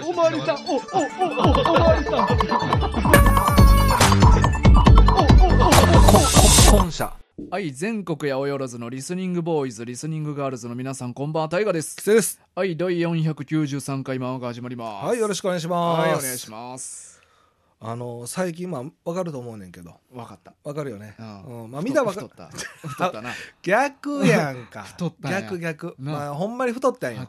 おまわりさん、おまわりさん。 本社。 はい、全国やおよらずのリスニングボーイズ、リスニングガールズの皆さん、こんばんは、タイガです。 キセです。 はい、第493回マンが始まります。 はい、よろしくお願いします。 はい、お願いします。 最近分かると思うねんけど。 分かった。 分かるよね。 みんな分かった。太ったな。 逆やんか。 太ったんや。 逆。ほんまに太ったんや。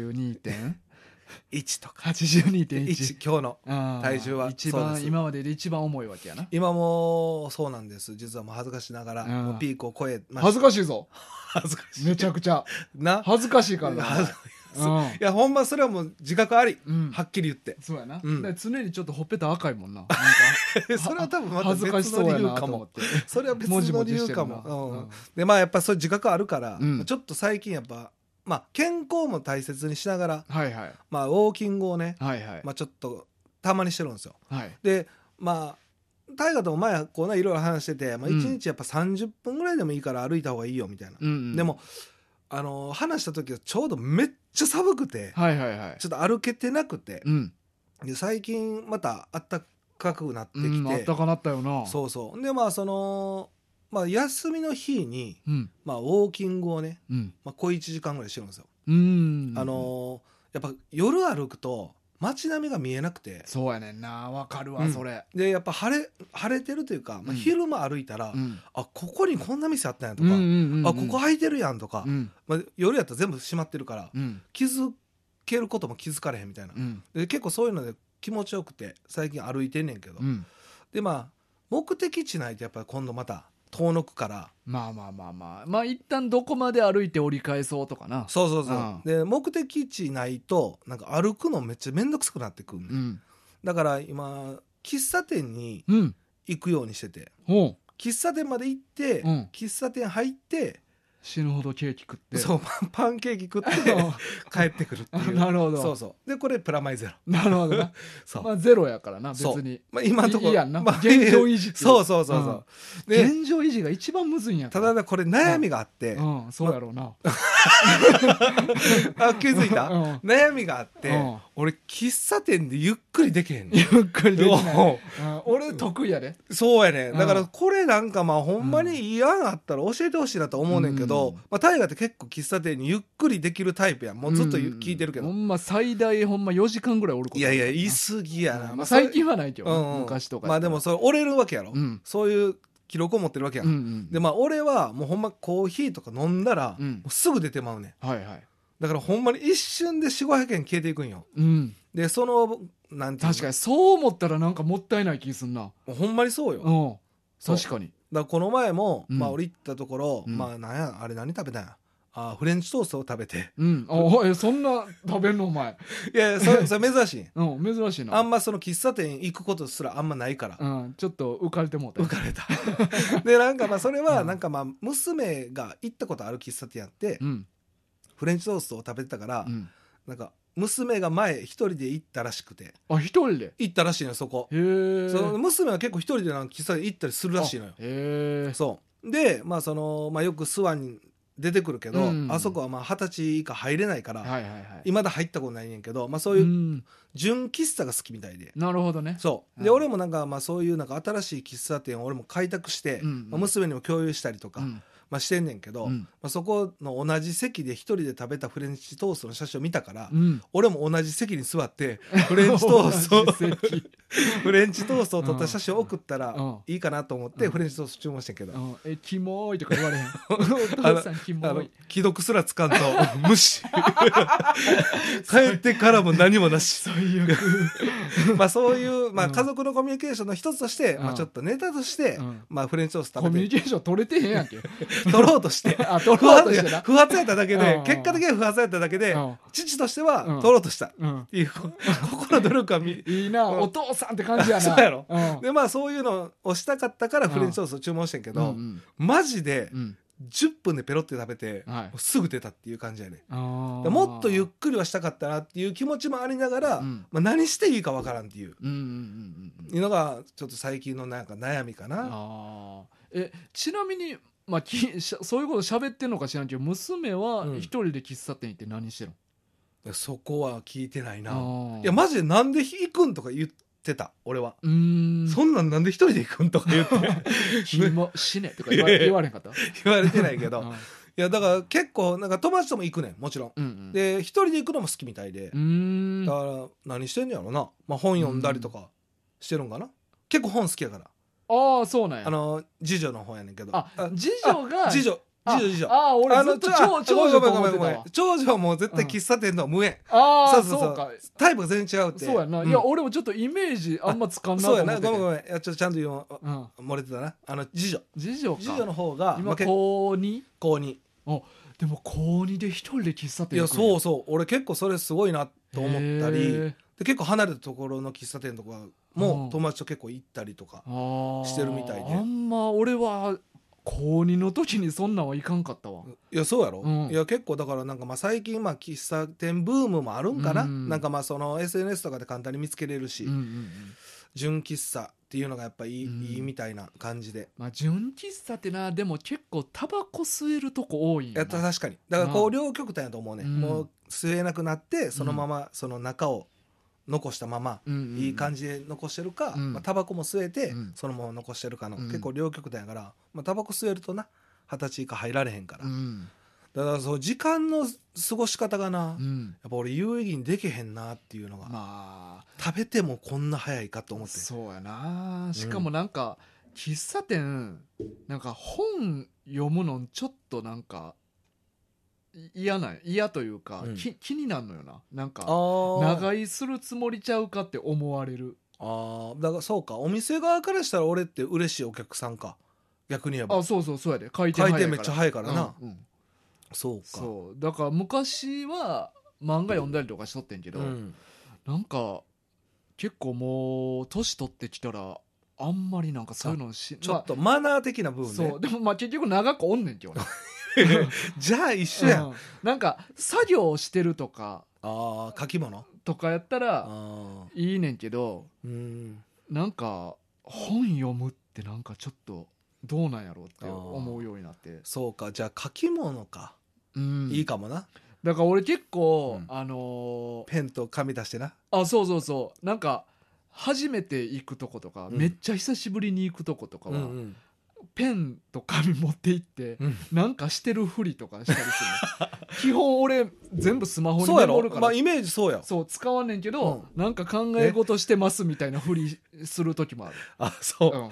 82.1 とか。 82.1。 今日の体重は。 今までで一番重いわけやな。 今もそうなんです。実はもう恥ずかしながら、ピークを超えました。 恥ずかしいぞ。 恥ずかしい。 めちゃくちゃ。恥ずかしいからな。 いやほんまそれはもう自覚あり、はっきり言って。 そうやな。常にちょっとほっぺた赤いもんな。 それは多分また別の理由かも。それは別の理由かも。でやっぱそういう自覚あるから、ちょっと最近やっぱ健康も大切にしながら、ウォーキングをね、ちょっとたまにしてるんですよ。で大河とも前こうねいろいろ話してて、1日やっぱ30分ぐらいでもいいから歩いた方がいいよみたいな。でも話した時はちょうどめっちゃ寒くて、ちょっと歩けてなくて、で最近また暖かくなってきて、 暖かなったよな。 そうそう。で休みの日に、ウォーキングをね、小1時間ぐらいしてるんですよ。やっぱ夜歩くと街並みが見えなくて。 そうやねんな。わかるわ、それ。 でやっぱ晴れてるというか、昼間歩いたら、ここにこんな店あったんやとか、ここ空いてるやんとか、夜やったら全部閉まってるから、気づけることも気づかれへんみたいな。で結構そういうので気持ちよくて最近歩いてんねんけど、で目的地ないとやっぱり今度また遠のくから、 一旦どこまで歩いて折り返そうとかな。 そうで目的地ないとなんか歩くのめっちゃめんどくさくなってくる、だから今喫茶店に行くようにしてて、喫茶店まで行って、喫茶店入って死ぬほどケーキ食って、 そうパンケーキ食って帰ってくるっていう。 なるほど。 そうでこれプラマイゼロ。 なるほどな。ゼロやからな、別に。 今のところいいやんな。現状維持っていう。 そうで現状維持が一番むずいんやから。 ただこれ悩みがあって、 そうやろうな。 気づいた？悩みがあって、俺喫茶店でゆっくりできへんねん。 ゆっくりできない。俺得意やで。 そうやね。だからこれなんかほんまにいい案あったら教えてほしいなと思うねんけど、大河って結構喫茶店にゆっくりできるタイプやん。もうずっと聞いてるけど、 ほんま最大ほんま4時間ぐらいおること。 いや言い過ぎやな。 最近はないけど、昔とか。 でもそれ折れるわけやろ。そういう記録を持ってるわけやん。で俺はもうほんまコーヒーとか飲んだらもうすぐ出てまうねん。だからほんまに一瞬で400-500円消えていくんよ。でなんていうの、 確かにそう思ったらなんかもったいない気すんな。 ほんまにそうよ。 確かに。 だからこの前も俺行ったところ、何食べたんや。フレンチトーストを食べて。 そんな食べんのお前。 いやそれ珍しい。 珍しいな。 あんまその喫茶店行くことすらあんまないから。 ちょっと浮かれてもうた。 浮かれた。でなんかそれはなんか娘が行ったことある喫茶店やって、フレンチトーストを食べてたから、なんか娘が前一人で行ったらしくて。 一人で行ったらしいのよ、そこ。その娘は結構一人でなんか喫茶店行ったりするらしいのよ。そうでよくスワンに出てくるけど、あそこは20歳以下入れないから未だ入ったことないねんけど、そういう純喫茶が好きみたいで。 なるほどね。 そうで俺もなんかそういうなんか新しい喫茶店を俺も開拓して、娘にも共有したりとかしてんねんけど、そこの同じ席で一人で食べたフレンチトーストの写真を見たから、俺も同じ席に座ってフレンチトーストフレンチトーストを撮った写真を送ったらいいかなと思ってフレンチトースト注文してんけど、 キモいとか言われへん。お父さんキモい。 既読すらつかんと無視。帰ってからも何もなし。 最悪。 そういう家族のコミュニケーションの一つとして、ちょっとネタとしてフレンチトースト食べて、 コミュニケーション取れてへんやんけ。 取ろうとして不発やっただけで、結果的には不発やっただけで、父としては取ろうとしたっていう心努力はいいな。お父さんって感じやな。 そうやろ。でそういうのをしたかったからフレンチトーストを注文してんけど、マジで10分でペロって食べてすぐ出たっていう感じやね。もっとゆっくりはしたかったなっていう気持ちもありながら、何していいかわからんっていうのがちょっと最近のなんか悩みかな。 ちなみにそういうこと喋ってんのか知らんけど、娘は一人で喫茶店行って何してるの？ そこは聞いてないな。いやマジでなんで行くんとか言ってた俺は。そんなんなんで一人で行くんとか言って君も死ねとか言われへんかった言われてないけどいやだから結構なんか友達とも行くねんもちろん、うんうん、で一人で行くのも好きみたいで、だから何してんのやろな、まあ、本読んだりとかしてるんかな。結構本好きやから。 ああそうなんや。 次女の方やねんけど。 次女が次女俺ずっと長女と思ってたわ。 長女はもう絶対喫茶店の無縁。 そうか。 タイプが全然違うって。 そうやな。いや俺もちょっとイメージあんまつかんなと思ってて。 そうやな。ごめん。いやちょっとちゃんと言う漏れてたな。次女の方が今高 2？ 高2。 でも高2で一人で喫茶店行くんや。いやそう俺結構それすごいなと思ったり、で結構離れたところの喫茶店とかも友達と結構行ったりとかしてるみたいで。 あんま俺は高2の時にそんなんはいかんかったわ。 いやそうやろ、いや結構だからなんかまあ最近まあ喫茶店ブームもあるんかな、なんかまあその SNS とかで簡単に見つけれるし、純喫茶っていうのがやっぱいいみたいな感じで、 まあ純喫茶ってなでも結構タバコ吸えるとこ多いんやな。 確かにだからこう両極端やと思うね、もう吸えなくなってそのままその中を残したままいい感じで残してるか、まあ、タバコも吸えてそのまま残してるかの、結構両極端やから、まあ、タバコ吸えるとな20歳以下入られへんから、だからそう時間の過ごし方がな、やっぱ俺有意義にできへんなっていうのが、食べてもこんな早いかと思って。 そうやな。しかもなんか、喫茶店なんか本読むのちょっとなんか嫌というか、気になるのよな。なんか長居するつもりちゃうかって思われる。 だからそうか、お店側からしたら俺って嬉しいお客さんか、逆に言えば。 そうやで、回転めっちゃ早いからな、そうか。 そうだから昔は漫画読んだりとかしとってんけど、なんか結構もう年取ってきたらあんまりなんかそういうのちょっとマナー的な部分ね。 そうでもまあ結局長くおんねんけどじゃあ一緒やん、 なんか作業してるとか書き物とかやったらいいねんけど、なんか本読むってなんかちょっとどうなんやろうって思うようになって。 そうか、じゃあ書き物か、いいかもな。 だから俺結構、 ペンと紙出してな。 そうなんか初めて行くとことか、めっちゃ久しぶりに行くとことかは、ペンと紙持って行って、なんかしてるふりとかしたりするの基本俺全部スマホにメモるから。 まあイメージそうや。 そう使わんねんけど、なんか考え事してますみたいなふりする時もある。 そう、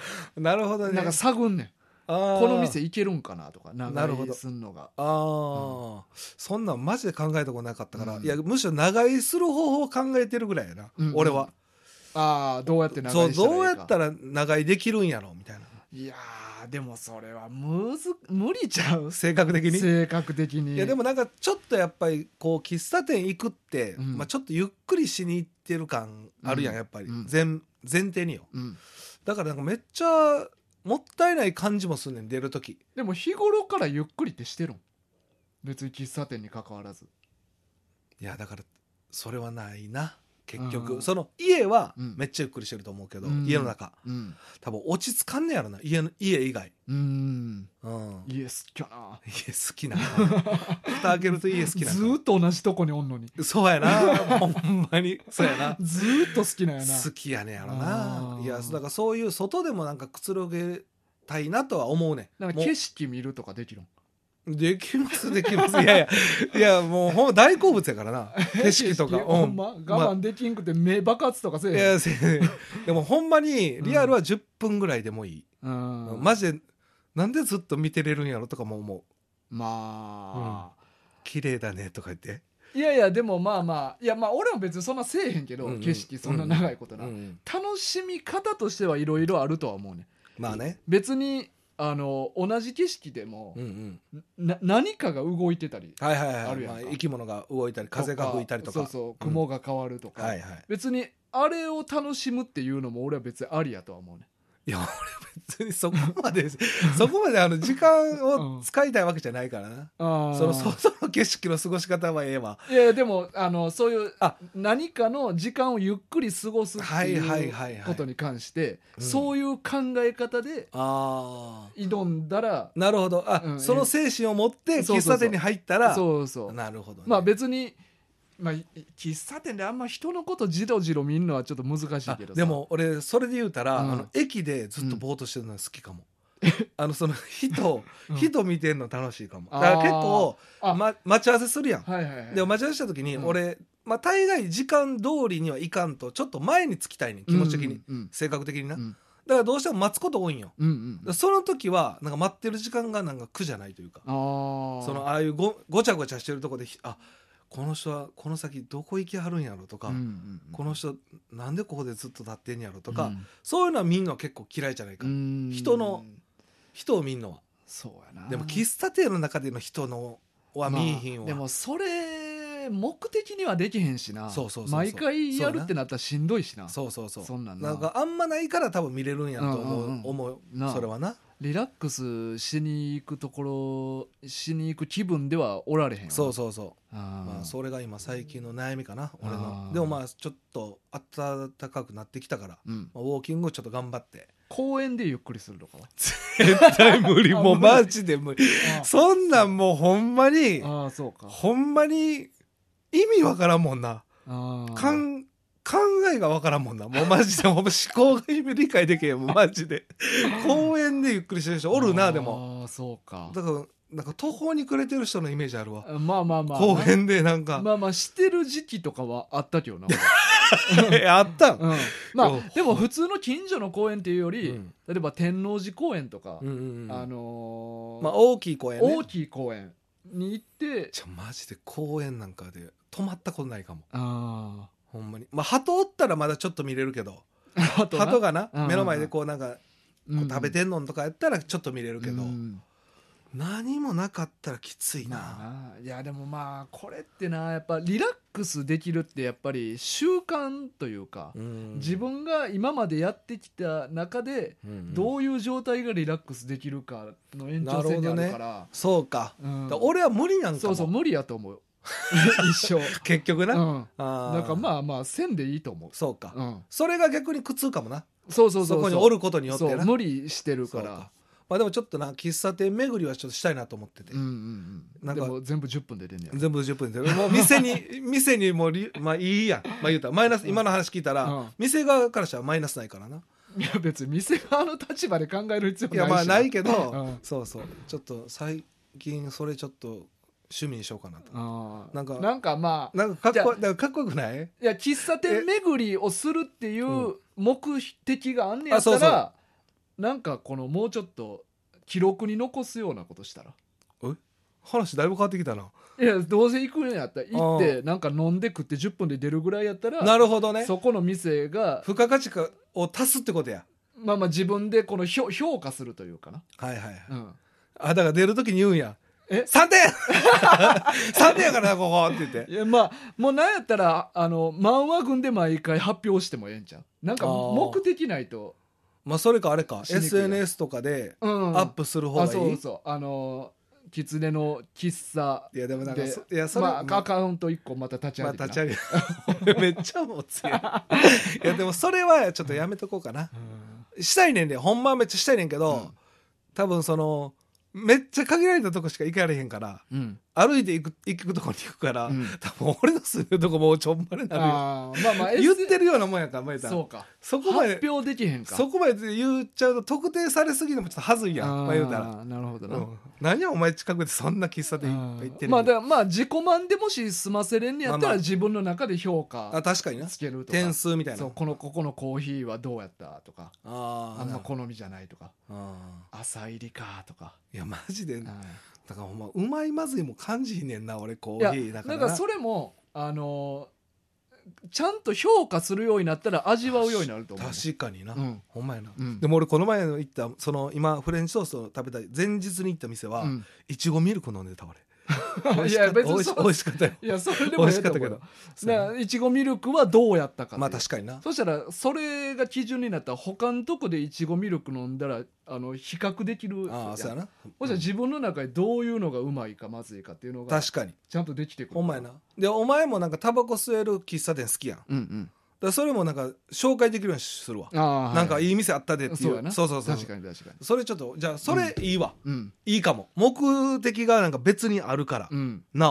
なるほどね。 なんか探んねん、この店行けるんかなとか、長居すんのが。 そんなんマジで考えたことなかったから、いやむしろ長居する方法を考えてるぐらいやな、俺は。 どうやって長居したらいいか。 どうやったら長居できるんやろみたいな。 いやでもそれは無理ちゃう、 性格的に。いやでもなんかちょっとやっぱりこう喫茶店行くって、まあ、ちょっとゆっくりしに行ってる感あるやん、やっぱり、前提によ、だからなんかめっちゃもったいない感じもすんねん、出る時。 でも日頃からゆっくりってしてるん、別に喫茶店に関わらず。 いやだからそれはないな結局、その家はめっちゃゆっくりしてると思うけど、家の中、多分落ち着かんねやろな、家以外。家好きやな。 家好きな蓋開けると家好きな。 ずーっと同じとこにおんのに。 そうやなほんまにそうやな。 ずーっと好きなんやな。 好きやねやろな。いやだからそういう外でもなんかくつろげたいなとは思うね。 なんか景色見るとかできるん。 できますいやもう大好物やからな景色とか。 ほんま我慢できんくて目爆発とかせえへん。 でもほんまにリアルは10分ぐらいでもいい、マジで。なんでずっと見てれるんやろとかも思う。まあ、綺麗だねとか言って。 いやでもまあ俺も別にそんなせえへんけど、景色そんな長いことな、楽しみ方としてはいろいろあるとは思うね。 まあね、 別に同じ景色でも、何かが動いてたりあるやんか、 生き物が動いたり風が吹いたりとか、 雲が変わるとか、別にあれを楽しむっていうのも俺は別にありやとは思うね。 いや俺別にそこまで時間を使いたいわけじゃないからな。その外の景色の過ごし方はええわ。 いやでもそういう何かの時間をゆっくり過ごすっていうことに関してそういう考え方で挑んだら、 なるほど、その精神を持って喫茶店に入ったら、なるほどね。 まあ別にまあ、喫茶店であんま人のことじろじろ見るのはちょっと難しいけどさ。 でも俺それで言うたら、駅でずっとぼーっとしてるの好きかも、その人見てんの楽しいかも。だから結構、待ち合わせするやん、でも待ち合わせした時に俺、大概時間通りにはいかんとちょっと前に着きたいねん、気持ち的に、性格的にな、だからどうしても待つこと多いんよ、その時はなんか待ってる時間がなんか苦じゃないというか、ああいうごちゃごちゃしてるとこでこの人はこの先どこ行きはるんやろとか、この人なんでここでずっと立ってんやろとか、そういうのは見んのは結構嫌いじゃないか、人を見んのは。 そうやな。 でも喫茶店の中での人のは見えひんわ、 でもそれ目的にはできへんしな。毎回やるってなったらしんどいしな。 そんなんかあんまないから多分見れるんやと思う、それはな。 リラックスしに行く気分ではおられへんわ。 そうそれが今最近の悩みかな、俺の。でもちょっと暖かくなってきたから、ウォーキングちょっと頑張って公園でゆっくりするとかは絶対無理もうマジで無理そんなんもうほんまにほんまに意味わからんもんな。考えがわからんもんな。もうマジで思考が理解できへんもんマジで公園でゆっくりしてる人おるな。でもそうか。 だからなんか途方に暮れてる人のイメージあるわ。 公園でなんかしてる時期とかはあったけどなあったん、 でも普通の近所の公園っていうより、例えば天王寺公園とか、 大きい公園ね、 大きい公園に行って。 マジで公園なんかで泊まったことないかも。ほんまに。鳩おったらまだちょっと見れるけど、鳩がな目の前でこうなんか食べてんのとかやったらちょっと見れるけど、何もなかったらきついな。 いやでもこれってな、やっぱリラックスできるってやっぱり習慣というか、自分が今までやってきた中でどういう状態がリラックスできるかの延長線にあるから。 そうか、俺は無理なんかも。 無理やと思う一生結局な、 なんかせんでいいと思う。 そうか、それが逆に苦痛かもな。 そこにおることによってな。 無理してるから。 でもちょっとな喫茶店巡りはちょっとしたいなと思ってて、 なんかでも全部10分で出んねや。 全部10分でもう店にもいいやん、言うたらマイナス、今の話聞いたら、店側からしたらマイナスないからな。 いや別に店側の立場で考える必要ないし。 ないけど、そうちょっと最近それちょっと趣味にしようかなと。なんかかっこよくない？ いや喫茶店巡りをするっていう目的があんねやったら、なんかもうちょっと記録に残すようなことしたら。 話だいぶ変わってきたな。 いやどうせ行くんやったら行ってなんか飲んで食って10分で出るぐらいやったら。 なるほどね。 そこの店が付加価値を足すってことや。 自分で評価するというかな。 だから出る時に言うんや。3点3点やからなここって言って。 いやもうなんやったら漫画群で毎回発表してもええんちゃう。なんか目的ないと。 それかあれか SNS とかでアップする方がいい。 狐の喫茶で。 いやでもなんかそれアカウント1個また立ち上げてめっちゃもう強い。いやでもそれはちょっとやめとこうかな。したいねんで、ほんまはめっちゃしたいねんけど、多分めっちゃ限られたとこしか行かれへんから、歩いて行くとこに行くから、多分俺の住んでるとこもうちょんまれなるよ。言ってるようなもんやから、 そうか。 そこまで発表できへんか。 そこまで言っちゃうと特定されすぎるのもちょっとはずいやん。言うたら。 なるほどな。 何やお前近くでそんな喫茶店行ってる。 だから自己満でもし済ませれんねやったら自分の中で評価確かになつけるとか、 点数みたいな。 ここのコーヒーはどうやったとか、あんま好みじゃないとか、朝入りかとか。 いやマジでだからほんまうまいまずいも感じひんねんな俺コーヒーだから。 だからそれもちゃんと評価するようになったら味わうようになると思う。 確かにな、ほんまやな、でも俺この前の行った今フレンチトーストを食べた前日に行った店はいちごミルク飲んでた俺。 いや別に美味しかったよ。 いやそれでも美味しかったけど、 いちごミルクはどうやったか。 確かにな。 そしたらそれが基準になったら他のとこでいちごミルク飲んだら比較できる。 そうやな。 そしたら自分の中でどういうのがうまいかまずいかっていうのが確かにちゃんとできてくる。 お前な。でお前もなんかタバコ吸える喫茶店好きやん。だからそれもなんか紹介できるようにするわ。なんかいい店あったでっていう。そう確かにそれちょっとじゃあそれいいわ。いいかも。目的がなんか別にあるからなお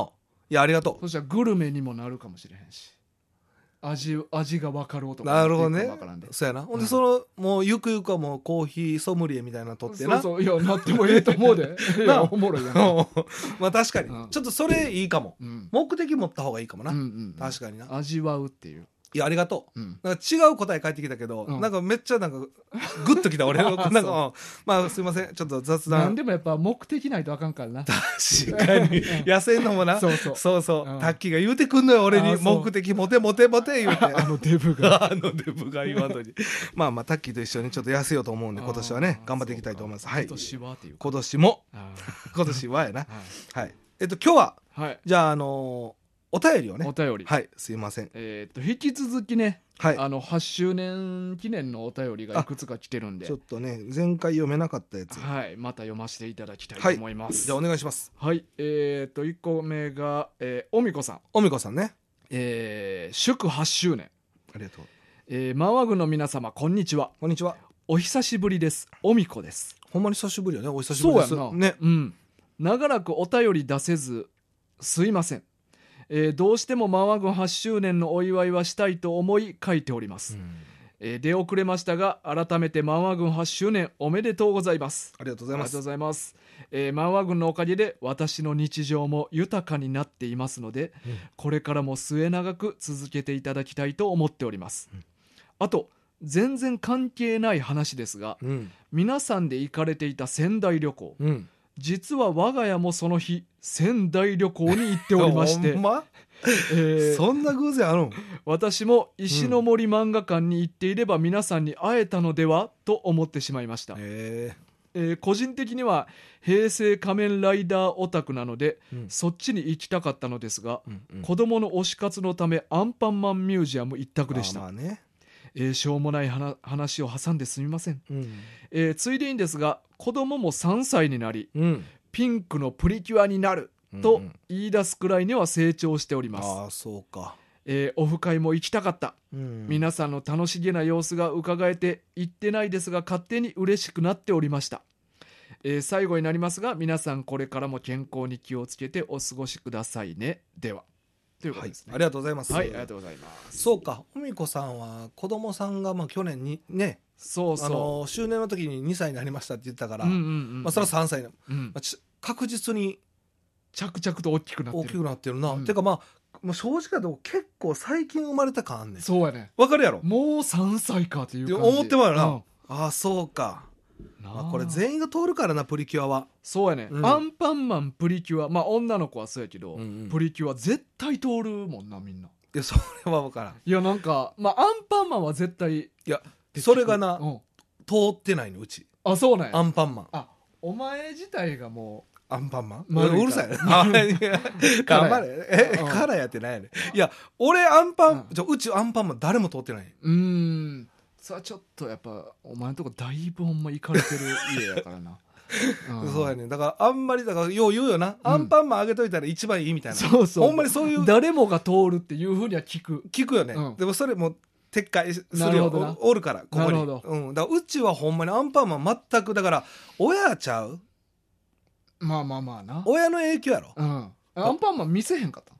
いやありがとう。 そしたらグルメにもなるかもしれへんし、味が分かる男なるほどね。 分からんで。 そうやな。ほんでもうゆくゆくはもうコーヒーソムリエみたいなの取ってな。 そういやなってもいいと思うで。いやおもろいやん。 まあ確かに、ちょっとそれいいかも、目的持った方がいいかもな、確かにな。 味わうっていう。 いやありがとう、なんか違う答え返ってきたけど、なんかめっちゃなんかグッときた俺のなんかまあすいませんちょっと雑談。 なんでもやっぱ目的ないとあかんからな。 確かに野生のもな。そうタッキーが言うてくんのよ俺に、目的モテモテモテ言うてあのデブが言わんとにまあタッキーと一緒にちょっと痩せようと思うんで今年はね頑張っていきたいと思います。はい、今年はっていう今年も今年はやな。はい、今日はじゃあお便りをね。 お便り。 はい、すいません。 引き続きね、8周年記念のお便りがいくつか来てるんで、 ちょっとね、前回読めなかったやつ。 はい、また読ませていただきたいと思います。 じゃあお願いします。 はい、1個目が、おみこさん。 おみこさんね。 祝8周年。 ありがとう。マワグの皆様、こんにちは。 こんにちは。 お久しぶりです。おみこです。 ほんまに久しぶりよね。お久しぶりです。 そうやな。 ね。 長らくお便り出せず、すいません。どうしてもマワ軍8周年のお祝いはしたいと思い書いております、出遅れましたが改めてマワ軍8周年おめでとうございます。 ありがとうございます。 マワ軍のおかげで私の日常も豊かになっていますので、これからも末永く続けていただきたいと思っております、あと全然関係ない話ですが、皆さんで行かれていた仙台旅行、実は我が家もその日仙台旅行に行っておりましてほんまそんな偶然あるん？ 私も石の森漫画館に行っていれば皆さんに会えたのではと思ってしまいました、個人的には平成仮面ライダーオタクなので、そっちに行きたかったのですが、子供の推し活のためアンパンマンミュージアム一択でした。しょうもない話を挟んですみません、ついでにですが子供も3歳になり、ピンクのプリキュアになると言い出すくらいには成長しております。 ああそうか。 オフ会も行きたかった、皆さんの楽しげな様子が伺えて行ってないですが勝手に嬉しくなっておりました。最後になりますが皆さんこれからも健康に気をつけてお過ごしくださいね。ではということですね。 ありがとうございます。 はい、ありがとうございます。 そうか、おみこさんは子供さんが去年にね、周年の時に2歳になりましたって言ったから、それは3歳の、確実に着々と大きくなってるな。てかもう正直だと結構最近生まれた感あんねん。 そうやね。 わかるやろ。 もう3歳かっていう感じ。 思ってもらうな。ああそうか。これ全員が通るからなプリキュアは。 そうやね、アンパンマンプリキュア女の子はそうやけど、プリキュア絶対通るもんなみんな。いやそれは分からん。 いやなんかアンパンマンは絶対いやそれがな、通ってないのうち。 あそうなんや。 アンパンマン。 あお前自体がもうアンパンマンうるさい頑張れカラーやってないやね。いや俺アンパンうちアンパンマン誰も通ってない。 さあちょっとやっぱお前のとこだいぶほんま行かれてる家やからなそうやね。だからあんまりだからよう言うよな、アンパンマンあげといたら一番いいみたいな。ほんまにそういう誰もが通るっていうふうには聞くよね、でもそれも撤回するよおるからここに。だからうちはほんまにアンパンマン全くだから親ちゃう。 まあな親の影響やろ。 アンパンマン見せへんかった？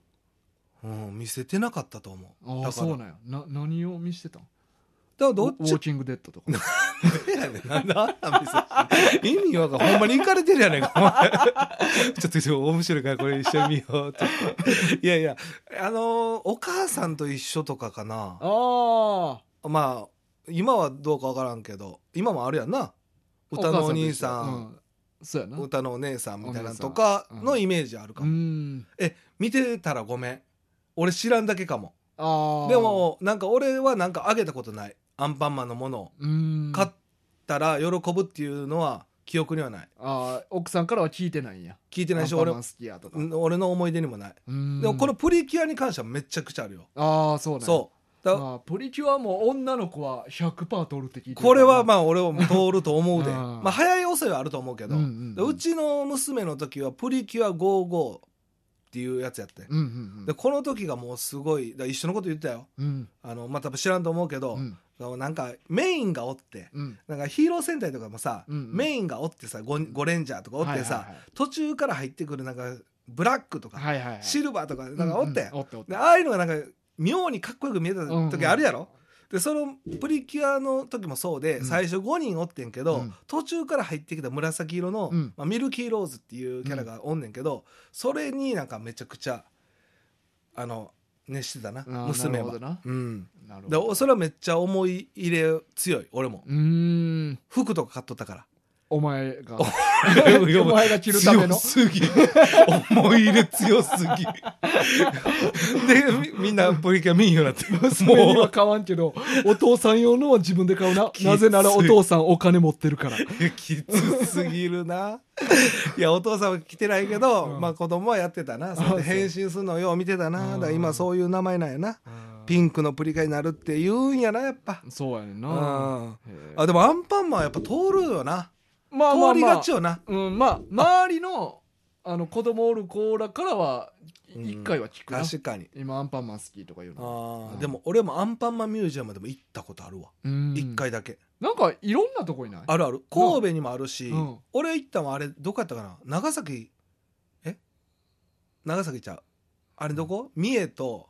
見せてなかったと思う。 ああそうなんや。何を見せてたん？ だからどっち？ ウォーキングデッドとか。 なんであんな見せ意味わかんほんまに行かれてるやねんか。ちょっと面白いからこれ一緒に見ようって。いやいやお母さんと一緒とかかな。まあ今はどうかわからんけど今もあるやんな。歌のお兄さん、 そうやな。 歌のお姉さんみたいなとかのイメージあるかも。見てたらごめん俺知らんだけかも。でもなんか俺はなんかあげたことない。アンパンマンのものを買ったら喜ぶっていうのは記憶にはない。 奥さんからは聞いてないんや。 聞いてないし俺の思い出にもない。でもこのプリキュアに関してはめちゃくちゃあるよ。 そうね。そうプリキュアも女の子は 100% 通るって聞いてる。 これは俺は通ると思うで早い遅いはあると思うけど、うちの娘の時はプリキュア55っていうやつやって、でこの時がもうすごい一緒のこと言ったよ、多分知らんと思うけど、なんかメインがおって、なんかヒーロー戦隊とかもさ、メインがおってさ 5レンジャーとかおってさ、途中から入ってくるなんかブラックとか、 はいはいはい、 シルバーとかなんかおったやん、 おってでああいうのがなんか妙にかっこよく見えた時あるやろ、でそのプリキュアの時もそうで、最初5人おってんけど、途中から入ってきた紫色の、ミルキーローズっていうキャラがおんねんけど、それになんかめちゃくちゃ熱してたな、娘は。でそれはめっちゃ思い入れ強い。俺も服とか買っとったから。 お前がお前が着るための強すぎ思い入れ強すぎでみんなプリキュア見んようになって娘には買わんけどお父さん用のは自分で買うな。なぜならお父さんお金持ってるから。 きつすぎるないやお父さんは着てないけど、まあ子供はやってたな。それで変身するのをよう見てたな。だから今そういう名前なんやな。ピンクのプリキュアになるって言うんやな、やっぱ。 そうやねんな。 でもアンパンマンはやっぱ通るよな。 まあ通りがちよな。 周りの子供おる子らからは一回は聞くな。 確かに今アンパンマン好きとか言うの。 でも俺もアンパンマンミュージアムでも行ったことあるわ。一回だけ。 なんかいろんなとこにない？ あるある。神戸にもあるし、俺行ったのはあれどこやったかな。長崎長崎ちゃう。あれどこ？三重と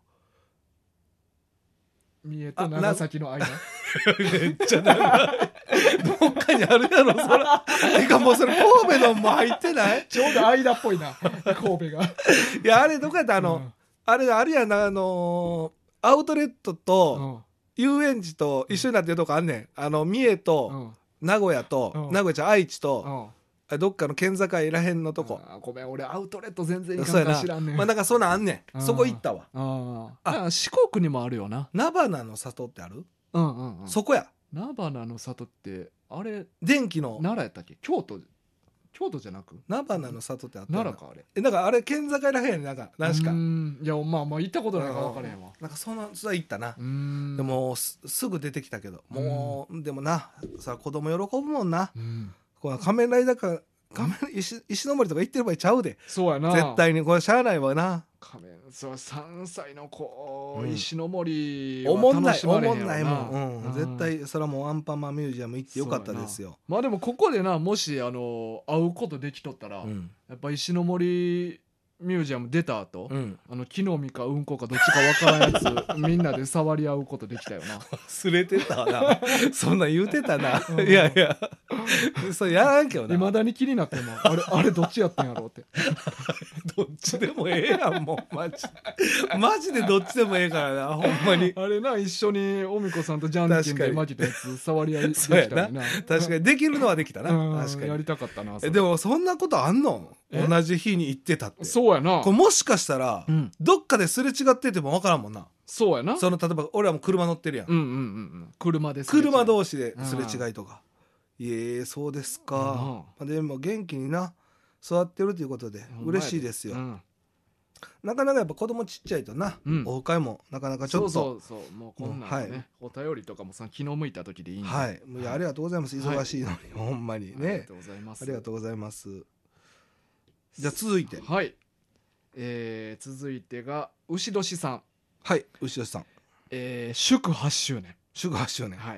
長崎の間。 めっちゃ長い。どっかにあるやろそれ。てかもうそれ神戸のも入ってない？ ちょうど間っぽいな神戸が。 いやあれどこやったあれあるやんな、アウトレットと遊園地と一緒になってるとこあんねん。三重と名古屋と名古屋ちゃん愛知とどっかの県境らへんのとこ。 ごめん俺アウトレット全然行かんから知らんねん。 まあなんかそんなんあんねん。そこ行ったわ。 四国にもあるよな。 菜花の里ってある？そこや。 菜花の里ってあれ電気の奈良やったっけ？京都じゃなく菜花の里ってあった奈良かあれ。 なんかあれ県境らへんなんか何しか。 いやまあ行ったことないから分からへんわ。 なんかそれ行ったな。でもすぐ出てきたけどもうでもなさ子供喜ぶもんな。この仮面ライダーか石の森とか行ってる場合ちゃうで。 そうやな。 絶対にこれしゃあないわな。 そう3歳の子、石の森は楽しまれへんやろな。 ないもん、絶対それはもうアンパンマンミュージアム行ってよかったですよ。 まあでもここでなもし会うことできとったら、やっぱ石の森ミュージアム出た後、木の実かうんこかどっちか分からんやつみんなで触り合うことできたよな。 忘れてたな。そんなん言うてたな。いやいやそれやらんけどな。 未だに気になってもあれどっちやったんやろうって。 どっちでもええやんもうマジでどっちでもええからなほんまに。 あれな一緒におみこさんとじゃんけんで負けたやつ触り合いできたよな。 確かにできるのはできたな。確かにやりたかったな。 でもそんなことあんの？同じ日に行ってたって。 そうやな。 これもしかしたら、どっかですれ違ってても分からんもんな。 そうやな。 例えば俺らも車乗ってるやん。 車同士ですれ違いとか。そうですか。でも元気にな育ってるということで嬉しいですよ。なかなかやっぱ子供ちっちゃいとな、お迎えもなかなかちょっとそうもうこんなんね、お便りとかもさ気の向いた時でいいんで。 はい、ありがとうございます。忙しいのにほんまにね。 ありがとうございます。 ありがとうございます。じゃあ続いて続いてが牛年さん。 はい牛年さん。 祝8周年。 祝8周年。 はい。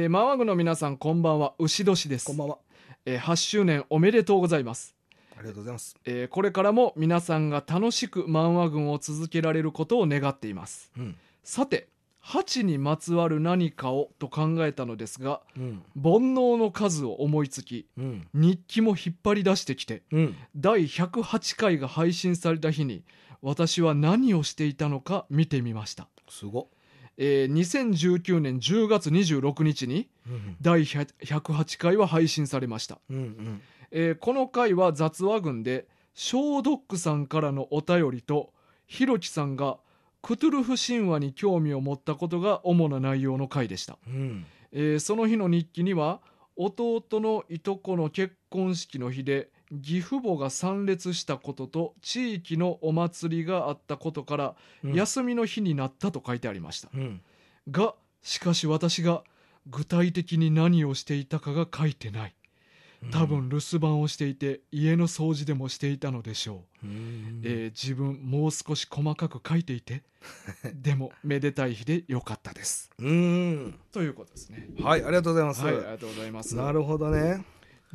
マワグの皆さんこんばんは、牛年です。 こんばんは。 8周年おめでとうございます。 ありがとうございます。 これからも皆さんが楽しく漫画軍を続けられることを願っています。さて8にまつわる何かをと考えたのですが、煩悩の数を思いつき、日記も引っ張り出してきて、第108回が配信された日に私は何をしていたのか見てみました。 すごっ。 2019年10月26日に第108回は配信されました。この回は雑話群でショードックさんからのお便りとひろきさんがクトゥルフ神話に興味を持ったことが主な内容の回でした。その日の日記には弟のいとこの結婚式の日で義父母が参列したことと地域のお祭りがあったことから、休みの日になったと書いてありました。がしかし私が具体的に何をしていたかが書いてない。多分留守番をしていて家の掃除でもしていたのでしょう。自分もう少し細かく書いていてでもめでたい日でよかったです。ということですね。 はい、ありがとうございます。 はい、ありがとうございます。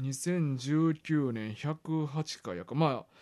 なるほどね。 2019年108回やか、まあ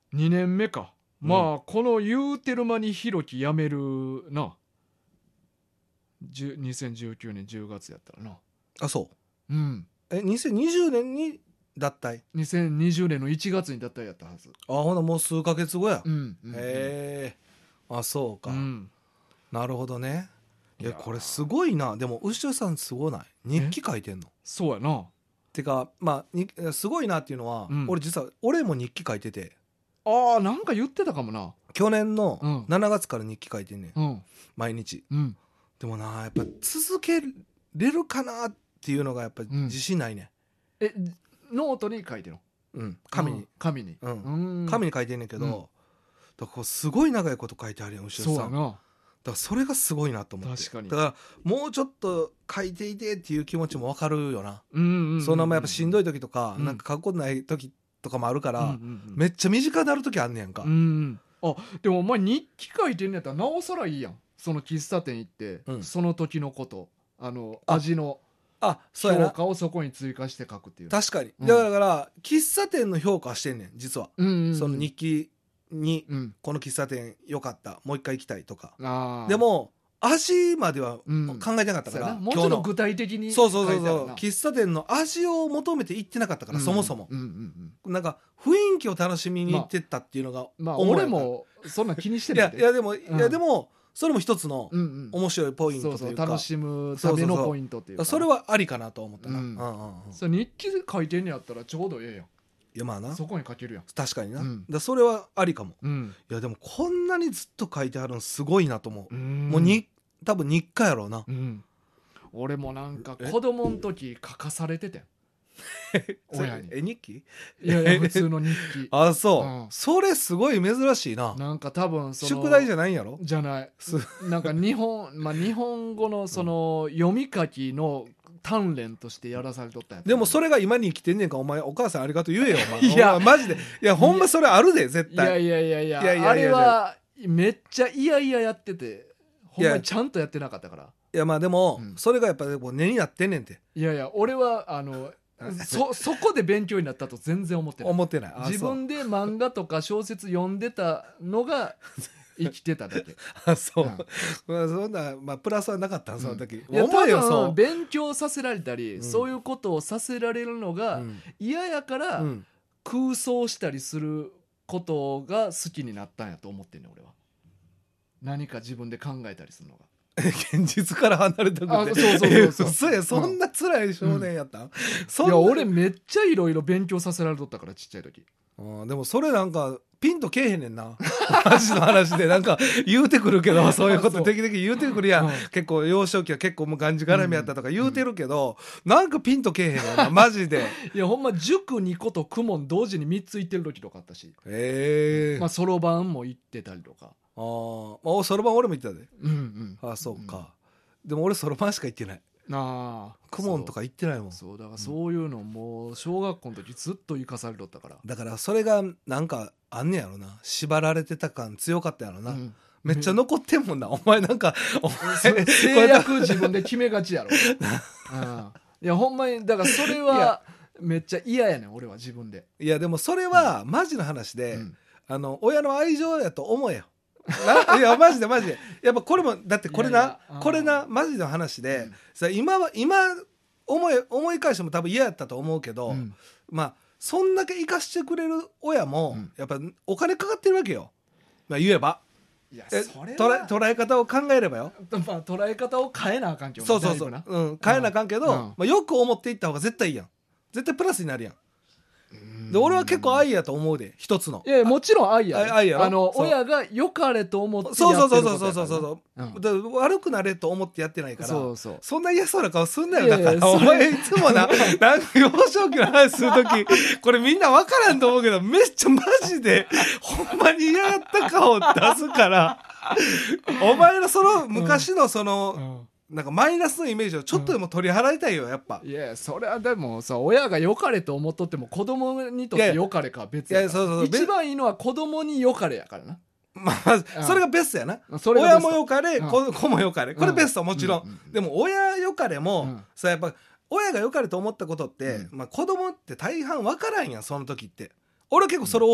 2年目か。まあこの言うてる間にひろき辞めるな。2019年10月やったらな。 あ、そう。 うん。 2020年に脱退。 2020年の1月に脱退やったはず。 あ、ほなもう数ヶ月後や。 うん。 へえ。あ、そうか。 うん、 なるほどね。これすごいな。でも牛尾さんすごない？日記書いてんの？ そうやな。 てかまあすごいなっていうのは、俺実は俺も日記書いてて。 ああ、なんか言ってたかもな。 去年の7月から日記書いてんねん、毎日、でもな、やっぱ続けれるかなっていうのがやっぱ自信ないね、 ノートに書いてるの？紙に紙に書いてんねんけど、だからすごい長いこと書いてあるやん牛尾さん。だからそれがすごいなと思って。確かに。だからもうちょっと書いていてっていう気持ちも分かるよな。そのままやっぱしんどい時とか、なんか書くことない時とかもあるから、めっちゃ身近になる時あんねやんか。 あ、でもお前日記書いてんのやったらなおさらいいやん。その喫茶店行って、その時のこと味の評価をそこに追加して書くっていう。 確かに。だから喫茶店の評価してんねん実は。その日記に、この喫茶店よかった、もう一回行きたいとか。でも味までは考えてなかったから、 もうちょっと具体的にそう喫茶店の味を求めて行ってなかったから、そもそもなんか雰囲気を楽しみに行ってったっていうのが、 まあ俺もそんな気にしてない。 いやでもそれも一つの面白いポイントというか、 楽しむためのポイントっていうか、 それはありかなと思ったな。 日記書いてんやったらちょうどええやん。 いやまあな、 そこに書けるやん。 確かにな、だそれはありかも。いやでもこんなにずっと書いてあるのすごいなと思う。もう多分日課やろうな。 俺もなんか子供の時書かされててん親に。 日記？ いやいや普通の日記。 あ、そう、それすごい珍しいな。 なんか多分宿題じゃないんやろ？ じゃない。なんか日本語のその読み書きの鍛錬としてやらされとったんや。 でもそれが今に生きてんねんか。お前お母さんありがとう言えよお前。いやマジで、いやほんまそれあるで絶対。 いやあれはめっちゃ嫌々やってて、ほんまにちゃんとやってなかったから。 いやまあでもそれがやっぱ根になってんねんて。 いや俺はそこで勉強になったと全然思ってない。自分で漫画とか小説読んでたのが生きてただけ。 あ、そう、まあ、そんな、まあ、プラスはなかったその時。 いや多分勉強させられたり、そういうことをさせられるのが嫌やから、空想したりすることが好きになったんやと思ってんねん俺は。何か自分で考えたりするのが。 現実から離れたくて。そうや、そんな辛い少年やったん？いや俺めっちゃいろいろ勉強させられとったからちっちゃい時。 でもそれなんかピンとけえへんねんな。マジの話でなんか言うてくるけど、そういうこと時々言うてくるやん。結構幼少期は結構もうがんじがらみやったとか言うてるけど、なんかピンとけえへんねんなマジで。 いやほんま塾2個と公文同時に3つ行ってる時とかあったし、 まあそろばんも行ってたりとか。 そろばん俺も行ってたで。あ、そうか。でも俺そろばんしか行ってない。公文とか行ってないもん。 そうだからそういうのもう小学校の時ずっと生かされとったから。 だからそれがなんかあんねやろな。縛られてた感強かったやろな。めっちゃ残ってんもんな。お前なんか制約自分で決めがちやろ。いやほんまにだからそれはめっちゃ嫌やねん俺は自分で。 いやでもそれはマジの話で、親の愛情やと思えよ。いやマジでやっぱこれもだってこれなマジの話で、今思い返しても多分嫌やったと思うけど、まあそんだけ生かしてくれる親もやっぱお金かかってるわけよ、まあ言えば。いやそれは捉え方を考えればよ、 まあ、捉え方を変えなあかんけど。 そう変えなあかんけど、まあ、よく思っていった方が絶対いいやん。絶対プラスになるやん。で俺は結構愛やと思うで、一つの。 いやもちろん愛や。 親が良かれと思ってやってることやから。 そう悪くなれと思ってやってないから。そんな嫌そうな顔すんなよ。 だからお前いつもなんか幼少期の話するときこれみんな分からんと思うけど、めっちゃマジでほんまに嫌やった顔出すからお前のその昔のその、なんかマイナスのイメージをちょっとでも取り払いたいよやっぱ。 いやそれはでもさ、親が良かれと思っとっても子供にとって良かれかは別やから。一番いいのは子供に良かれやからな。 まあそれがベストやな。親も良かれ子も良かれ、これベストもちろん。でも親良かれもさ、やっぱ親が良かれと思ったことって、まあ子供って大半分からんやんその時って。俺結構それ多いね。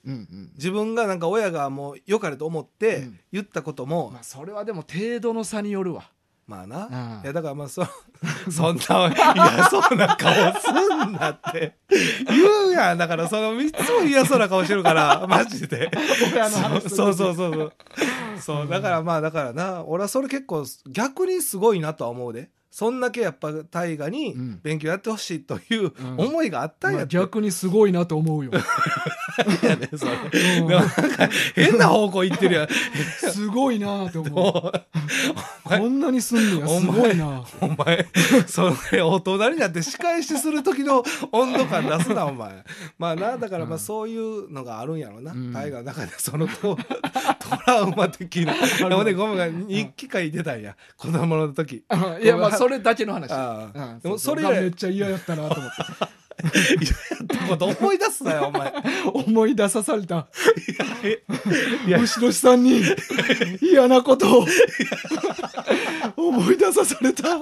自分がなんか親がもう良かれと思って言ったことも、 まあ、それはでも程度の差によるわ。 まあな、いやだからまあそんな嫌そうな顔すんなって言うやん。だからその3つも嫌そうな顔してるからマジで親の話そうだからまあだからな、俺はそれ結構逆にすごいなとは思うで。そんだけやっぱ大河に勉強やってほしいという思いがあったんやって、 まあ、逆にすごいなと思うよ。 いやねそれ、なんか変な方向行ってるやん。 すごいなと思う。こんなにすんのやすごいな。 お前それ大人になって仕返しする時の温度感出すなお前。まあな、だからまあそういうのがあるんやろな、大河の中でそのトラウマ的な。でごめんが日記書いてたんや子供の時。 いやまあそれだけの話。 でもそれめっちゃ嫌やったなと思って。 嫌やったこと思い出すなよお前。 思い出さされた。牛年さんに嫌なことを思い出さされた。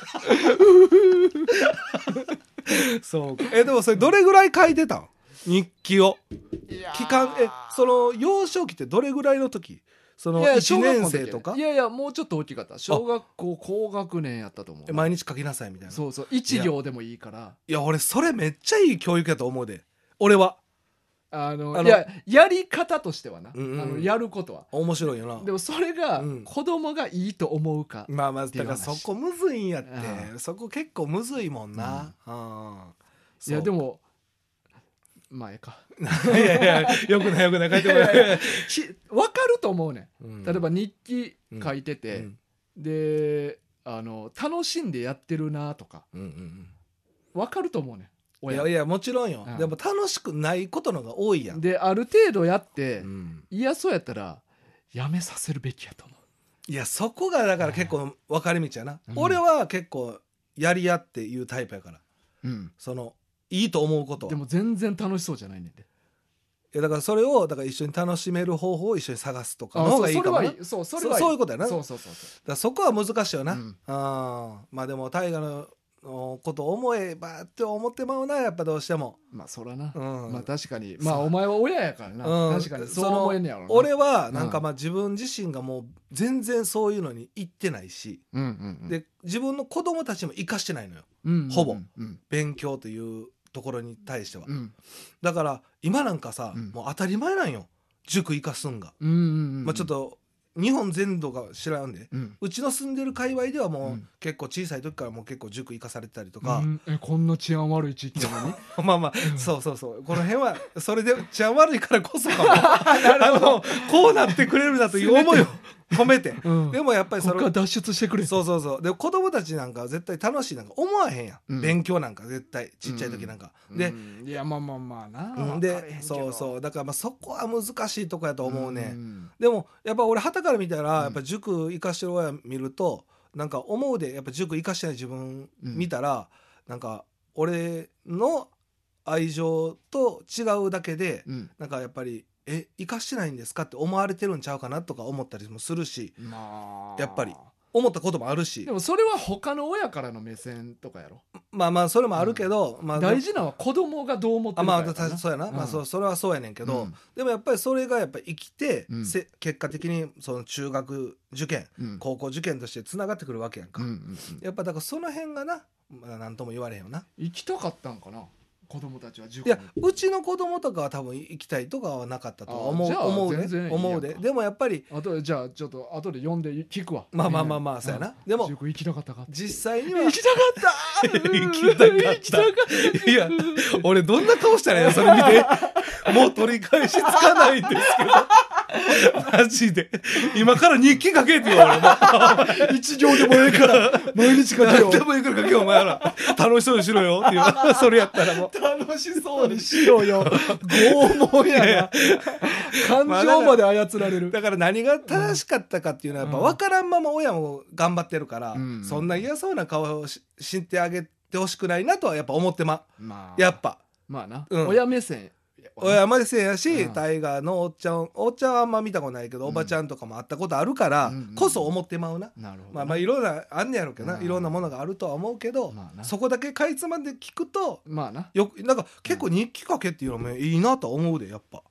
そうでもそれどれぐらい書いてたん日記を。期間その幼少期ってどれぐらいの時？その1年生とか？ いやもうちょっと大きかった。小学校高学年やったと思う。 毎日書きなさいみたいな。 そう1行でもいいから。 いや俺それめっちゃいい教育やと思うで俺は。 いややり方としてはな、やることは面白いよな。 でもそれが子供がいいと思うか、 まあだからそこむずいんやって。そこ結構むずいもんな。 いやでもまあええか。 いやよくない書いてもらえ。 分かると思うね、例えば日記書いてて、で楽しんでやってるなとか、分かると思うね。 いやもちろんよ、でも楽しくないことのが多いやん。 である程度やって、嫌そうやったらやめさせるべきやと思う。 いやそこがだから結構分かれ道やな、俺は結構やりやっていうタイプやから、そのいいと思うことは。 でも全然楽しそうじゃないねんで。いやだからそれをだから一緒に楽しめる方法を一緒に探すとかの方がいいかもな。そういうことやな。だからそこは難しいよな。まあでも大河のことを思えばって思ってまうなやっぱどうしても。 まあそらな、まあ確かにまあお前は親やからな、確かにそう思えんねやろな。 俺はなんかまあ自分自身がもう全然そういうのに行ってないし、で自分の子供たちも生かしてないのよ、ほぼ、勉強というところに対しては、だから今なんかさ、もう当たり前なんよ塾生かすんが。まあちょっと日本全土が知らんで、うちの住んでる界隈ではもう結構小さい時からもう結構塾行かされてたりとか、 こんな治安悪い地域なのにまあそうこの辺はそれで治安悪いからこそかもこうなってくれるなという思いを込めて、でもやっぱりそれここから脱出してくれ。 そうで子供たちなんかは絶対楽しいなんか思わへんやん、勉強なんか絶対ちっちゃい時なんか、でいやまあな、 でそうだからまあそこは難しいとこやと思うね、でもやっぱ俺旗から見たらやっぱ塾行かしてる親見るとなんか思うで、やっぱ塾行かしてない自分見たら、なんか俺の愛情と違うだけで、なんかやっぱり生かしてないんですかって思われてるんちゃうかなとか思ったりもするし、やっぱり思ったこともあるし。 でもそれは他の親からの目線とかやろ。 まあそれもあるけど、 大事なのは子供がどう思ってるかやからな。 そうやな、それはそうやねんけど、でもやっぱりそれがやっぱり生きて、結果的にその中学受験、高校受験としてつながってくるわけやんか、やっぱだからその辺がな、なんとも言われへんよな。 行きたかったんかな子供たちは塾に。いやうちの子供とかは多分行きたいとかはなかったとは思うで。でもやっぱりじゃあちょっと後で読んで聞くわ。 まあそうやな。でも塾行きたかったか。 実際には行きたかった行きたかったいや俺どんな顔したらやそれ見てもう取り返しつかないんですけどマジで今から日記書けって言われる一行でもええから毎日書けよ。 何でもいいから書けよお前ら楽しそうにしろよっていうそれやったらもう楽しそうにしろよ拷問やな感情まで操られる。 だから何が正しかったかっていうのはやっぱ分からんまま親も頑張ってるから、そんな嫌そうな顔をしてあげてほしくないなとはやっぱ思ってやっぱまあな、親目線親目線やし、大河のおっちゃんはあんま見たことないけど、おばちゃんとかも会ったことあるからこそ思ってまうな。まあいろんなあんねやろうけどな、いろんなものがあるとは思うけど、そこだけかいつまんで聞くとなんか結構日記書けっていうのもいいなと思うでやっぱ。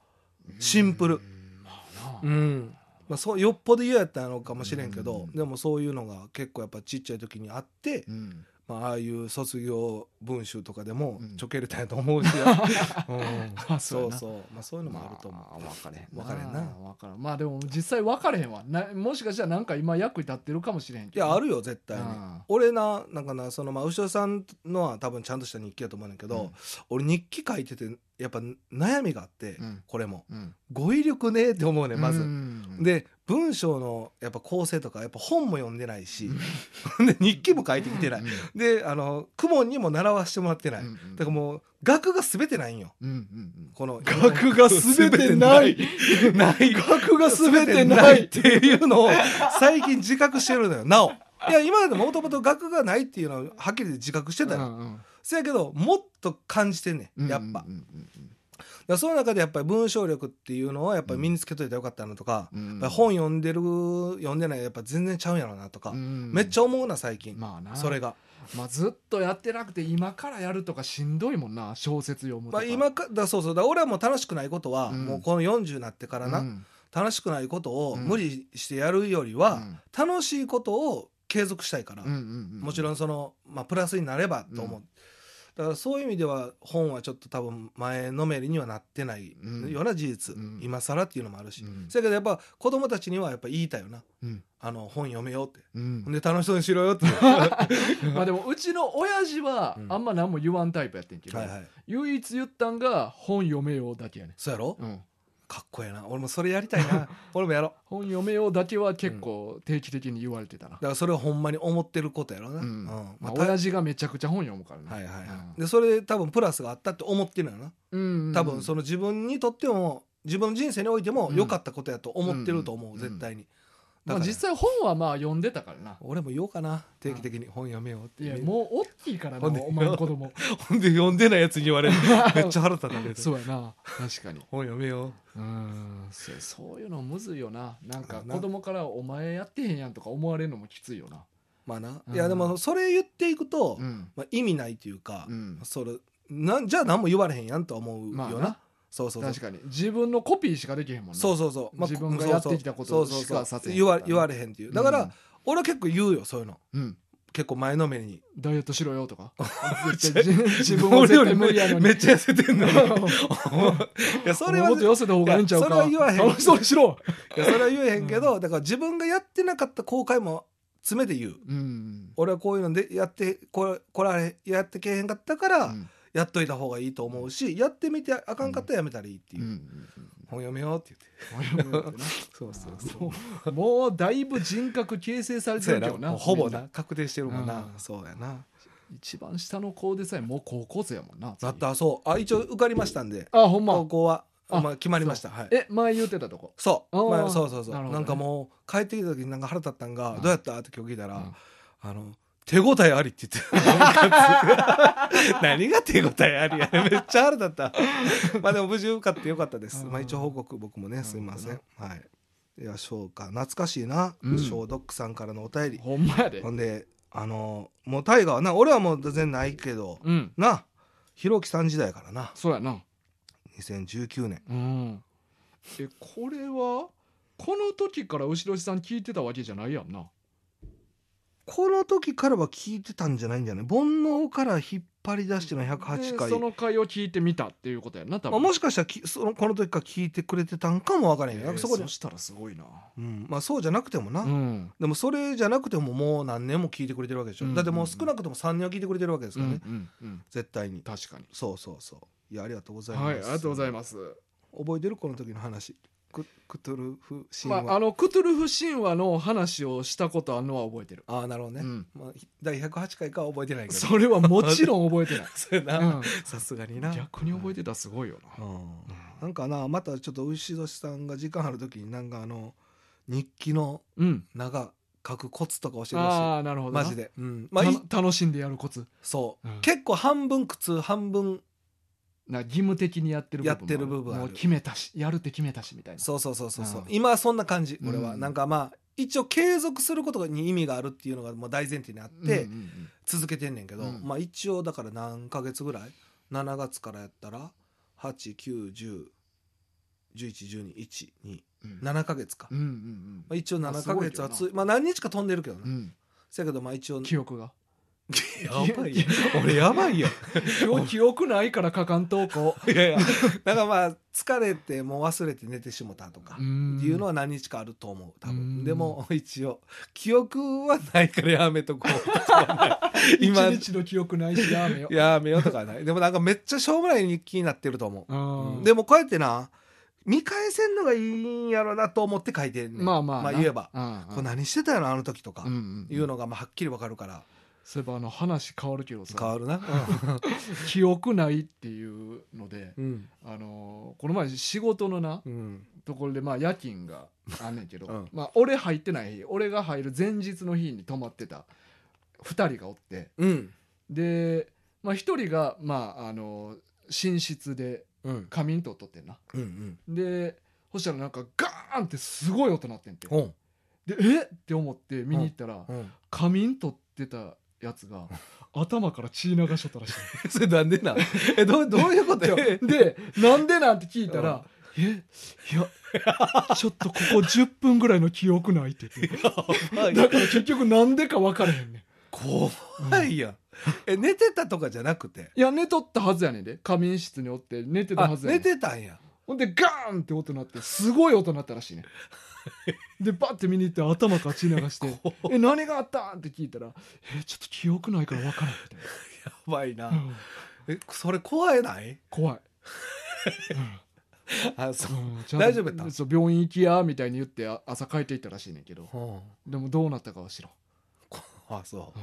シンプル。 まあまあ、そうよっぽど嫌やったのかもしれんけど、でもそういうのが結構やっぱちっちゃい時にあって、まあ、ああいう卒業文集とかでもちょけれたんやと思うし、そうそう、まあ、そういうのもあると思う。 分かれへん分かれへんな。 分からん。まあでも実際分かれへんわな。もしかしたらなんか今役に立ってるかもしれへんけど。 いやあるよ絶対に。俺なんかな、そのまあ牛尾さんのは多分ちゃんとした日記やと思うんだけど、俺日記書いててやっぱ悩みがあって、これも、語彙力ねえって思うねまず。で文章のやっぱ構成とかやっぱ本も読んでないし、で日記も書いてきてない、で公文にも習わしてもらってない、だからもう学が全てないんよ、この学が全てない学が全てないっていうのを最近自覚してるのよ。なおいや今までもともと学がないっていうのをはっきり自覚してたよ、そやけどもっと感じてんねんやっぱ。その中でやっぱり文章力っていうのはやっぱり身につけといたらよかったなとか、本読んでないやっぱ全然ちゃうんやろなとか、めっちゃ思うな最近、それが。 まあ、ずっとやってなくて今からやるとかしんどいもんな、小説読むとか。 今だそうそうだ、俺はもう楽しくないことは、もうこの40になってからな、楽しくないことを無理してやるよりは、楽しいことを継続したいから、もちろんその、まあ、プラスになればと思う、だからそういう意味では本はちょっと多分前のめりにはなってないような事実、今更っていうのもあるし、そやけどやっぱ子供たちにはやっぱ言いたいよな、本読めよって、で楽しそうにしろよってまあでもうちの親父はあんま何も言わんタイプやってんけど、唯一言ったんが本読めよだけやね。 そうやろ、かっこええな。俺もそれやりたいな俺もやろう。 本読めようだけは結構定期的に言われてたな、 だからそれはほんまに思ってることやろな、 まあ、親父がめちゃくちゃ本読むからね、 でそれで多分プラスがあったって思ってるよな、多分その自分にとっても自分の人生においても良かったことやと思ってると思う、絶対に。 まあ、実際本はまあ読んでたからな。 俺も言おうかな、定期的に本読めようって。 いやもう大きいからな、お前の子供ほんで読んでないやつに言われるめっちゃ腹立ったけどそうやな、確かに本読めよう。 そういうのむずいよな。なんか子供からお前やってへんやんとか思われるのもきついよな。 まあな、いやでもそれ言っていくと、まあ、意味ないというか、それじゃあ何も言われへんやんと思うよな。そうそうそう、 確かに自分のコピーしかできへんもんな。 そうそうそう、 まあ、自分がやってきたことしかさせへん、 言われへんっていう。だから、俺は結構言うよそういうの、結構前のめりにダイエットしろよとか自分は絶対無理やのにめっちゃ痩せてんのにいやそれはもっと痩せた方がいいんちゃうか。 それは言わへん、 楽しそうにしろいやそれは言えへんけど、だから自分がやってなかった後悔も詰めて言う、俺はこういうのでやってやってけへんかったから、やっといた方がいいと思うし、やってみてあかんかったらやめたらいいっていう、本読めようって言ってそうそうそうもうだいぶ人格形成されてるけどな、 ほぼな確定してるもんな、そうやな。 一番下の子でさえもう高校生やもんな。 だったそう一応受かりましたんで、 ほんま高校は決まりました。 前言ってたとこ。 そうそうなんかもう帰ってきた時になんか腹立ったんが、どうやったって今日聞いたら、手応えありって言って何が手応えありやねめっちゃ腹立ったまあでも無事受かってよかったです。まあ一応報告僕もね、すいません。いやそうか、懐かしいな、ショードックさんからのお便り。 ほんまやで。 ほんでもう大河はな、俺はもう全然ないけど、なひろきさん時代からな。 そうやな、 2019年。 これはこの時から後ろさん聞いてたわけじゃないやんな。 この時からは聞いてたんじゃないんじゃない。煩悩から引っ張り出しての108回、 その回を聞いてみたっていうことやな多分。 もしかしたらこの時から聞いてくれてたんかも分からへんよ、 そしたらすごいな。 まあそうじゃなくてもな、でもそれじゃなくてももう何年も聞いてくれてるわけでしょ、だってもう少なくとも3年は聞いてくれてるわけですからね、絶対に。 確かに。 そういやありがとうございます。 ありがとうございます。 覚えてるこの時の話、クトゥルフ神話。 クトゥルフ神話の話をしたことあるのは覚えてる。 なるほどね、第108回かは覚えてないけど、 それはもちろん覚えてないそうやな、さすがにな。 逆に覚えてたらすごいよな。 なんかな、またちょっと牛年さんが時間ある時になんか日記の長書くコツとか教えてほしい。 なるほどマジで、 楽しんでやるコツ。 そう、結構半分苦痛半分義務的にやってる部分もう決めたし、やるって決めたしみたいな。 そう今はそんな感じ、俺は。なんかまあ一応継続することに意味があるっていうのがもう大前提にあって続けてんねんけど、まあ一応だから何ヶ月ぐらい、7月からやったら8、9、10、 7ヶ月か、一応7ヶ月は何日か飛んでるけどな、せやけど一応記憶がやばいよ俺やばいよ今日記憶ないから書かんとこいやなんか疲れてもう忘れて寝てしもたとかっていうのは何日かあると思う多分。でも一応記憶はないからやめとこう今一日の記憶ないしやめよとかはない。でもなんかめっちゃしょうもない日記になってると思う、でもこうやってな見返せんのがいいんやろなと思って書いてんねん。言えばこれ何してたやろあの時とかいうのがはっきり分かるから。 そういえば話変わるけどさ、 変わるな記憶ないっていうので、この前仕事のな、ところで夜勤があんねんけど、俺入ってない日、俺が入る前日の日に泊まってた2人がおって、で1人が寝室で仮眠とっとってんな、でそしたらなんかガーンってすごい音鳴ってんて、でって思って見に行ったら、仮眠とってたやつが頭から血流しとったらしいそれなんでなんどういうことよでなんでなんて聞いたら、いやちょっとここ10分ぐらいの記憶ないって言ってだから結局なんでか分からへんねん。 怖いやん、寝てたとかじゃなくて。 いや寝とったはずやねんで、仮眠室におって寝てたはずやねん。 寝てたんや。 ほんでガーンって音鳴ってすごい音鳴ったらしいねでバッて見に行って頭から血流して何があったんって聞いたらちょっと記憶ないから分からんみたいな。 やばいな、それ怖いない？ 怖い、 大丈夫やった？ そう病院行きやみたいに言って朝帰っていったらしいねんけど、でもどうなったかは知らん。 そう、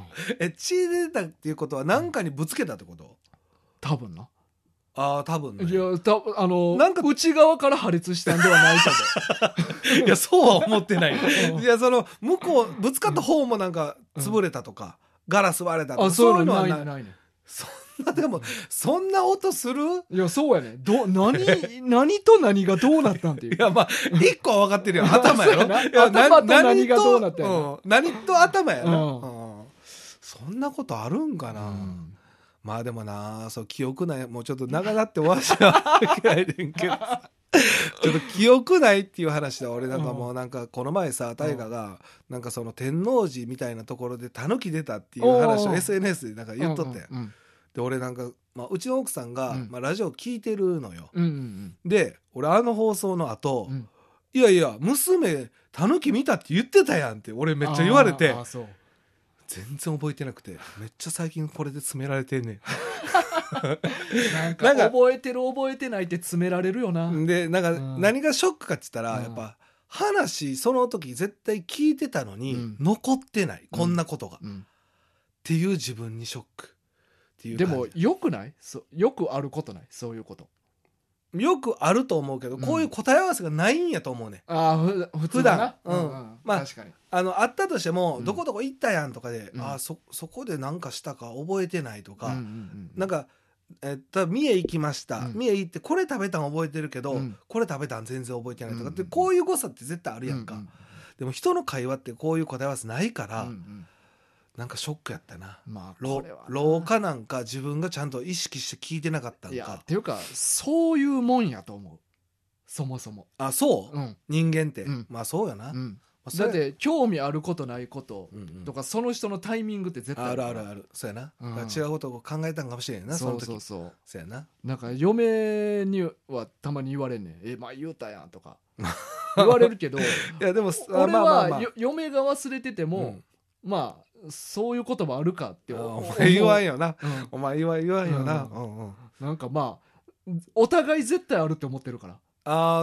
血出たっていうことは何かにぶつけたってこと？ 多分な。 多分ね。 いやなんか内側から破裂したんではないかといやそうは思ってないいや向こうぶつかった方もなんか潰れたとか、ガラス割れたとか、 そういうのはないね。 でもそんな音する？ いやそうやね。何と何がどうなったんっていう。 いや一個は分かってるよ頭やろ頭と何がどうなったんや何と頭やろ、そんなことあるんかな、でもな記憶ない、もうちょっと長なって終わらせてはいけないねんけどちょっと記憶ないっていう話で、俺なんかもうなんかこの前さ大河がなんか天王寺みたいなところでタヌキ出たっていう話を SNS でなんか言っとって、で俺なんか、うちの奥さんが、ラジオ聞いてるのよ、で俺放送の後、いやいや娘タヌキ見たって言ってたやんって俺めっちゃ言われて、全然覚えてなくて、めっちゃ最近これで詰められてんねんなんか覚えてる覚えてないって詰められるよな。 でなんか何がショックかっつったら、やっぱ話その時絶対聞いてたのに、残ってないこんなことが、っていう自分にショックっていう。 でもよくない？よくあることない？そういうことよくあると思うけど、こういう答え合わせがないんやと思うね。 普通だな。 確かにあったとしても、どこどこ行ったやんとかで、そこで何かしたか覚えてないとか、なんか三重行きました、三重行ってこれ食べたん覚えてるけど、これ食べたん全然覚えてないとかって、こういう誤差って絶対あるやんか、でも人の会話ってこういう答え合わせないから、なんかショックやったな、廊下なんか自分がちゃんと意識して聞いてなかったんか。いやっていうかそういうもんやと思う、そもそも。 そう、人間って、そうやな、 だって興味あることないこととか、その人のタイミングって絶対あるそうやな、違うことを考えたんかもしれんな、その時。そうやな。 なんか嫁にはたまに言われんねん、言うたやんとか言われるけどいやでも俺は嫁が忘れてても、そういうこともあるかってお前言わんよな、お前言わんよな、 なんかお互い絶対あるって思ってるから。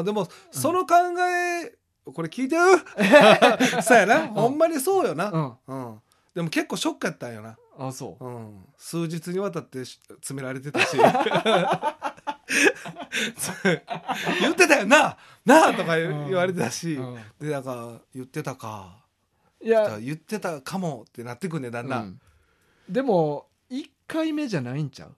でもその考えこれ聞いてるそうやな、ほんまにそうよな、でも結構ショックやったんよな。 そう、 数日にわたって詰められてたし言ってたよなとか言われてたし、でなんか言ってたか、いや言ってたかもってなってくんね、だんだん。 でも1回目じゃないんちゃう？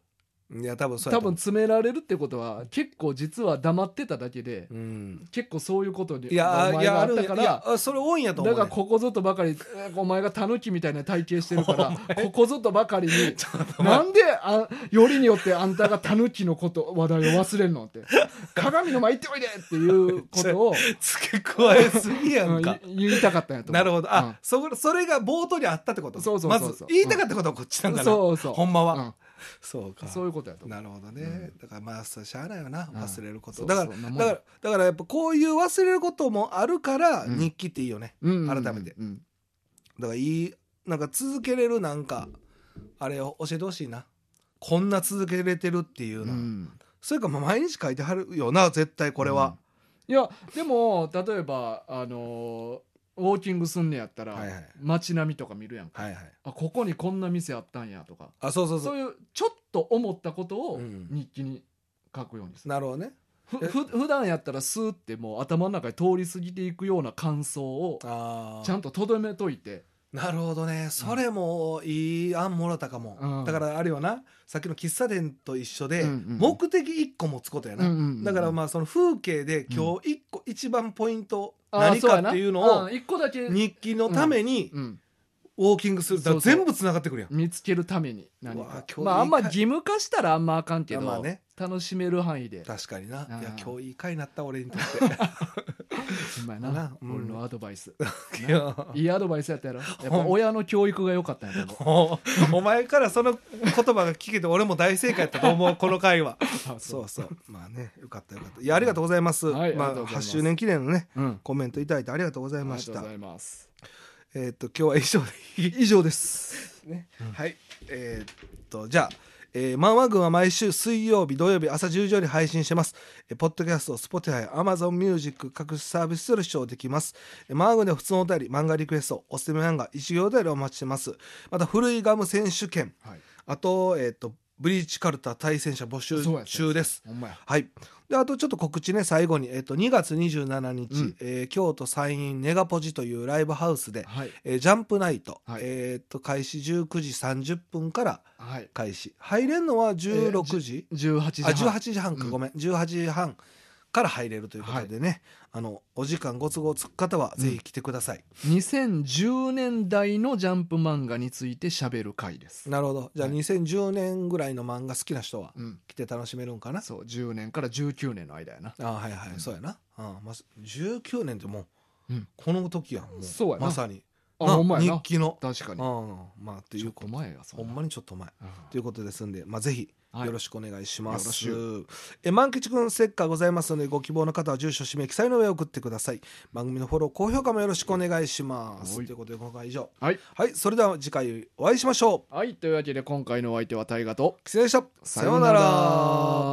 いや多分詰められるってことは結構実は黙ってただけで、結構そういうことにお前があったから、いやそれ多いんやと思う、 ね、だからここぞとばかりお前がタヌキみたいな体型してるからここぞとばかりになんでよりによってあんたがタヌキの話題を忘れんのって鏡の前行っておいでっていうことを付け加えすぎやんか言いたかったんやと思う。 なるほど。それが冒頭にあったってこと。 そうまず言いたかったことはこっちなんだな。そうほんまは。そうか。 そういうことやと思う。 なるほどね。だからまあしゃあないよな、忘れること。だからやっぱこういう忘れることもあるから日記っていいよね。改めて。だからなんか続けれるなんかあれを教えてほしいな。こんな続けれてるっていうの。それか毎日書いてはるよな絶対これは。 いやでも例えばウォーキングすんねやったら、街並みとか見るやんか、ここにこんな店あったんやとか、そういうちょっと思ったことを日記に書くようにする。 なるほどね。 普段やったらスーってもう頭の中に通り過ぎていくような感想をちゃんととどめといて。 なるほどね。それもいい案もらったかも、だからあれよな、さっきの喫茶店と一緒で目的1個持つことやな、だからまあその風景で今日1個一番ポイント何かっていうのを日記のためにウォーキングすると全部つながってくるやん。 見つけるために何かあんま義務化したらあんまあかんけど、楽しめる範囲で。 確かにな。いや今日いい回になった俺にとって今やな、俺のアドバイスいいアドバイスやったやろ。やっぱ親の教育が良かったんやと思うお前からその言葉が聞けて俺も大正解やったと思うこの回はそうまあね、よかった。いやありがとうございます。8周年記念のねコメントいただいてありがとうございました。今日は以上ですね。はいじゃあ漫画軍は毎週水曜日土曜日朝10時より配信してます。ポッドキャスト、Spotify、Amazon Music 各サービスで視聴できます。漫画軍では普通のお便り、漫画リクエスト、おすすめ漫画、一行お便りをお待ちしてます。また古いガム選手権、あとブリーチカルタ対戦者募集中です。はい。であとちょっと告知ね、最後に2月27日、京都山陰ネガポジというライブハウスで、ジャンプナイト、開始19時30分から開始、入れるのは16時、18時半か、ごめん、18時半から入れるということでね、お時間ご都合つく方はぜひ来てください。 2010年代のジャンプ漫画について喋る回です。 なるほど。じゃあ2010年ぐらいの漫画好きな人は来て楽しめるんかな。 そう10年から19年の間やな。 はいはい、そうやな。19年ってもうこの時やん。もうまさに日記の確かにまあっていうこと前や、 ほんまにちょっと前ということですんで、ぜひよろしくお願いします。万吉くんステッカーございますので、ご希望の方は住所氏名記載の上送ってください。番組のフォロー高評価もよろしくお願いします。ということで今回は以上。はい、それでは次回お会いしましょう。はい、というわけで今回のお相手は大河とキツネでした。さようなら。